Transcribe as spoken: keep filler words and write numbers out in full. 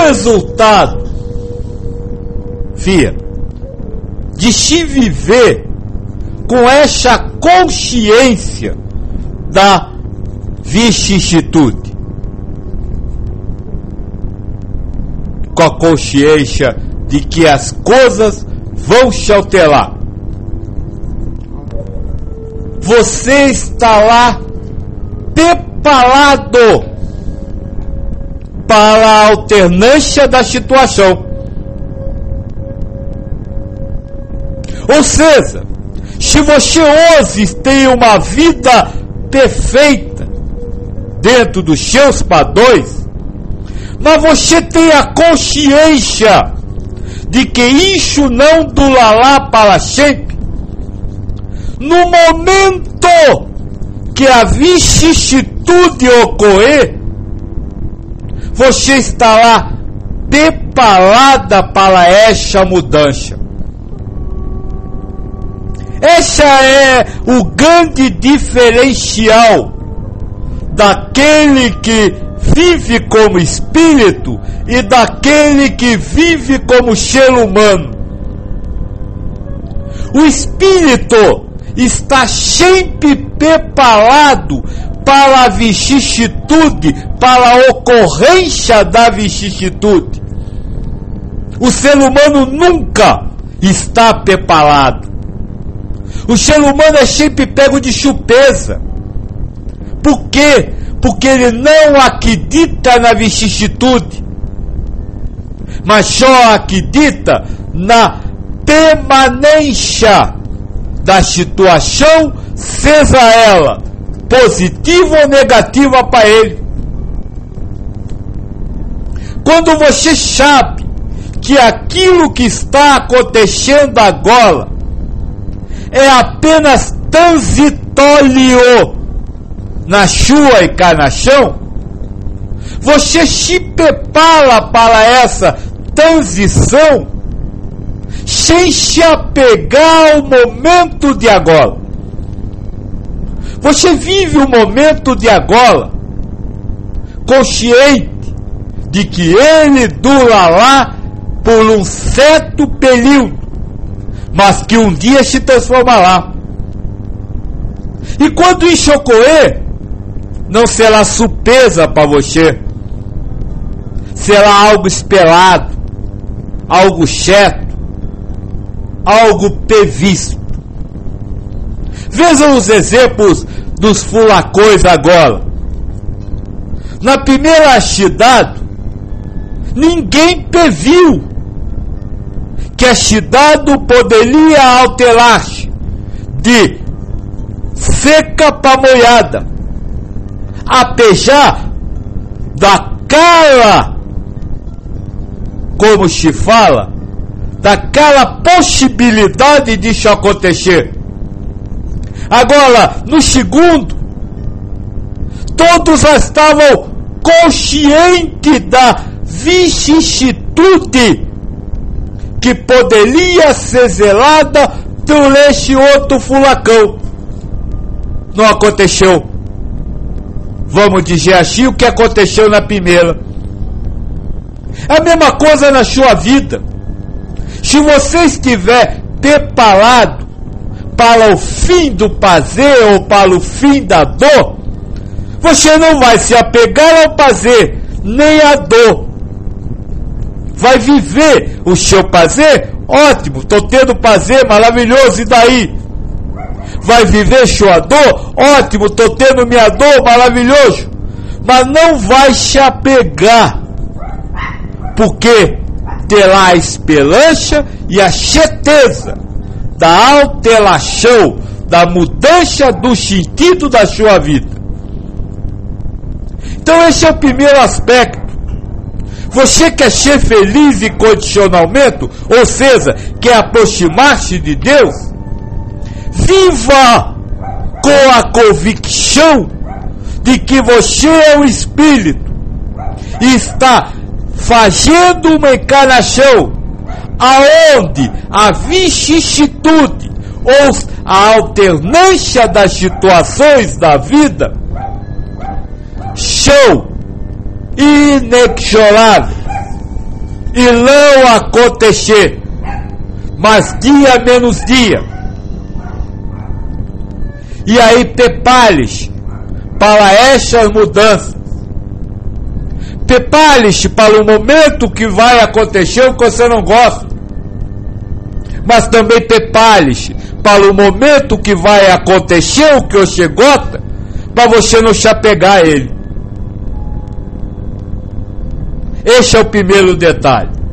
resultado, via, de se viver com essa consciência da vicissitude, com a consciência de que as coisas vão se alterar. Você está lá preparado para a alternância da situação. Ou seja, se você hoje tem uma vida perfeita dentro dos seus padrões, mas você tem a consciência de que isso não durará para sempre, no momento que a vicissitude ocorrer, você estará preparada para essa mudança. Esse é o grande diferencial daquele que vive como espírito e daquele que vive como ser humano. O espírito está sempre preparado para a vicissitude, para a ocorrência da vicissitude. O ser humano nunca está preparado. O ser humano é sempre pego de surpresa. Por quê? Porque ele não acredita na vicissitude, mas só acredita na permanência da situação, seja ela positiva ou negativa para ele. Quando você sabe que aquilo que está acontecendo agora é apenas transitório na sua encarnação, você se prepara para essa transição sem se apegar ao momento de agora. Você vive o momento de agora consciente de que ele durará por um certo período, mas que um dia se transformará. E quando isso ocorrer, não será surpresa para você, será algo esperado, algo certo, algo previsto. Vejam os exemplos dos furacões agora. Na primeira cidade, ninguém previu que a cidade poderia alterar-se de seca para molhada, apesar daquela, como se fala, daquela possibilidade disso acontecer. Agora, no segundo, todos já estavam conscientes da vicissitude que poderia ser zelada por esse outro furacão. Não aconteceu. Vamos dizer assim, o que aconteceu na primeira. É a mesma coisa na sua vida. Se você estiver preparado para o fim do prazer ou para o fim da dor, você não vai se apegar ao prazer nem à dor. Vai viver o seu prazer, ótimo, estou tendo prazer, maravilhoso, e daí? Vai viver sua dor, ótimo, estou tendo minha dor, maravilhoso, mas não vai se apegar, porque terá a esperança e a certeza da alteração, da mudança do sentido da sua vida. Então esse é o primeiro aspecto. Você quer ser feliz incondicionalmente, ou seja, quer aproximar-se de Deus? Viva com a convicção de que você é um espírito e está fazendo uma encarnação aonde a vicissitude ou a alternância das situações da vida são inexoráveis. e não acontecer, mas dia menos dia. E aí prepare-se para estas mudanças. Prepare-se para o momento que vai acontecer o que você não gosta. Mas também prepare-se para o momento que vai acontecer o que você gosta, para você não se apegar a ele. Esse é o primeiro detalhe.